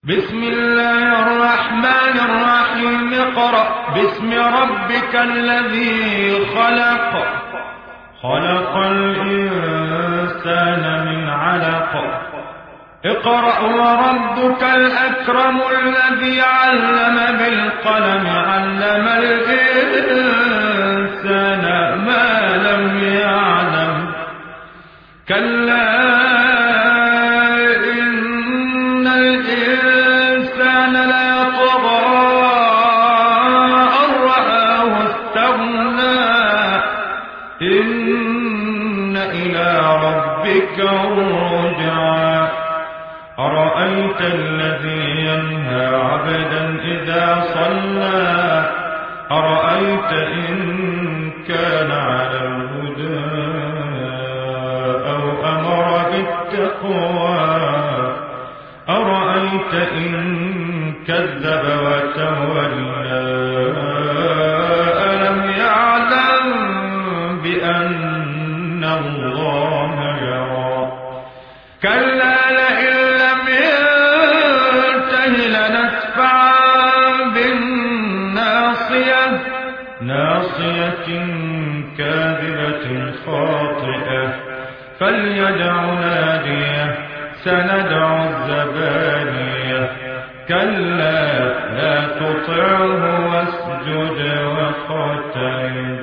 بسم الله الرحمن الرحيم. اقرأ باسم ربك الذي خلق. خلق الإنسان من علق. اقرأ وربك الأكرم الذي علم بالقلم علم الإنسان ما لم يعلم. كلا إن الإنسان ليطغى أن رآه استغنى. إن إلى ربك الرجعى. أرأيت الذي ينهى عبدا إذا صلى. أرأيت إن كان على الهدى أو أمر بالتقوى. أرأيت إن كذب وتولى. ألم يعلم بأن الله يرى. كلا لئن لم ينته لنسفعا بالناصية. ناصية كاذبة خاطئة. فليدع ناديه. سندع الزبانية. كلا لا تطعه واسجد واقترب.